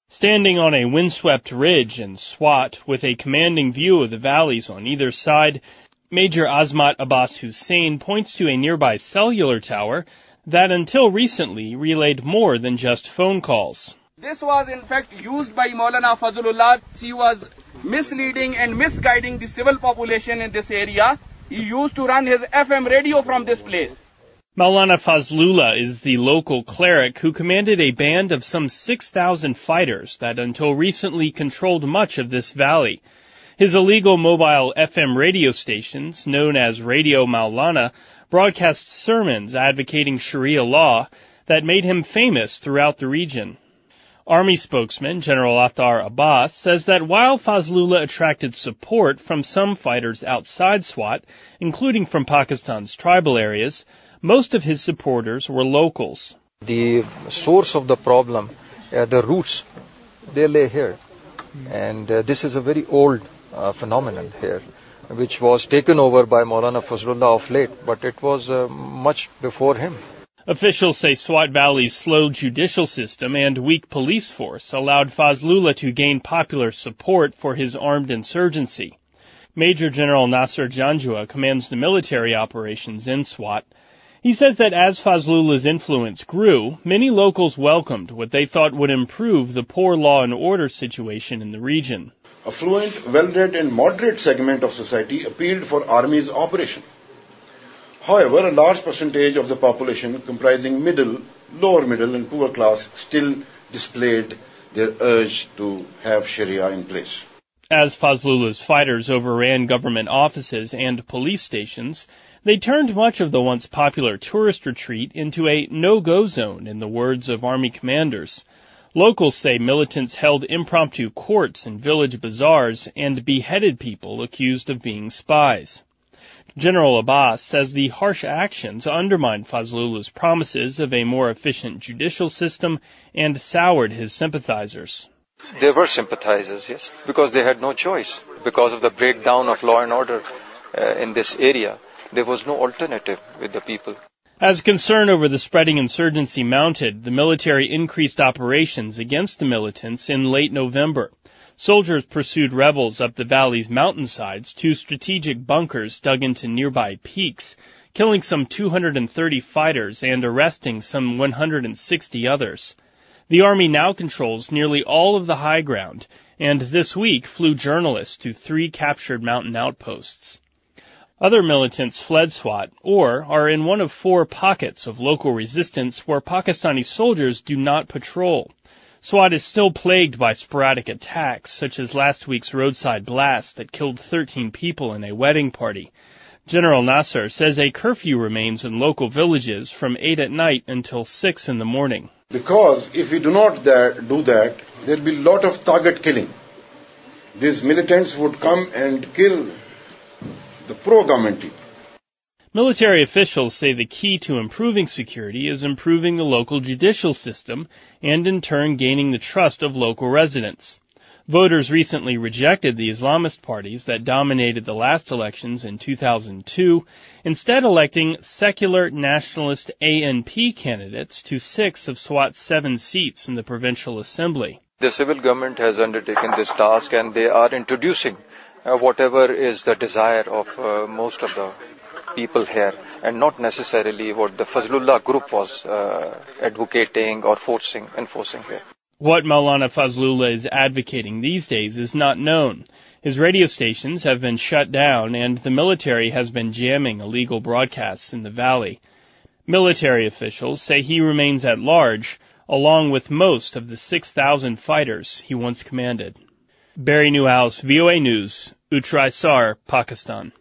Standing on a windswept ridge in Swat with a commanding view of the valleys on either side, Major Azmat Abbas Hussain points to a nearby cellular tower that until recently relayed more than just phone calls. This was in fact used by Maulana Fazlullah. He was misleading and misguiding the civil population in this area. He used to run his FM radio from this place. Maulana Fazlullah is the local cleric who commanded a band of some 6,000 fighters that until recently controlled much of this valley. His illegal mobile FM radio stations, known as Radio Maulana, broadcast sermons advocating Sharia law that made him famous throughout the region. Army spokesman General Attar Abbas says that while Fazlullah attracted support from some fighters outside Swat, including from Pakistan's tribal areas, most of his supporters were locals. The source of the problem, the roots, they lay here. And this is a very old phenomenon here, which was taken over by Maulana Fazlullah of late, but it was much before him. Officials say Swat Valley's slow judicial system and weak police force allowed Fazlullah to gain popular support for his armed insurgency. Major General Nasser Janjua commands the military operations in Swat. He says that as Fazlullah's influence grew, many locals welcomed what they thought would improve the poor law and order situation in the region. A fluent, well-read and moderate segment of society appealed for army's operation. However, a large percentage of the population comprising middle, lower middle and poor class still displayed their urge to have Sharia in place. As Fazlullah's fighters overran government offices and police stations, they turned much of the once popular tourist retreat into a no-go zone, in the words of army commanders. Locals say militants held impromptu courts in village bazaars and beheaded people accused of being spies. General Abbas says the harsh actions undermined Fazlullah's promises of a more efficient judicial system and soured his sympathizers. They were sympathizers, yes, because they had no choice. Because of the breakdown of law and order in this area, there was no alternative with the people. As concern over the spreading insurgency mounted, the military increased operations against the militants in late November. Soldiers pursued rebels up the valley's mountainsides to strategic bunkers dug into nearby peaks, killing some 230 fighters and arresting some 160 others. The army now controls nearly all of the high ground, and this week flew journalists to 3 captured mountain outposts. Other militants fled Swat or are in one of 4 pockets of local resistance where Pakistani soldiers do not patrol. Swat is still plagued by sporadic attacks, such as last week's roadside blast that killed 13 people in a wedding party. General Nasser says a curfew remains in local villages from 8 at night until 6 in the morning. Because if we do not do that, there will be a lot of target killing. These militants would come and kill the pro-government people. Military officials say the key to improving security is improving the local judicial system and in turn gaining the trust of local residents. Voters recently rejected the Islamist parties that dominated the last elections in 2002, instead electing secular nationalist ANP candidates to 6 of Swat's 7 seats in the provincial assembly. The civil government has undertaken this task and they are introducing whatever is the desire of most of the people here and not necessarily what the Fazlullah group was advocating or enforcing here. What Maulana Fazlullah is advocating these days is not known. His radio stations have been shut down and the military has been jamming illegal broadcasts in the valley. Military officials say he remains at large, along with most of the 6,000 fighters he once commanded. Barry Newhouse, VOA News, Utrai Sar, Pakistan.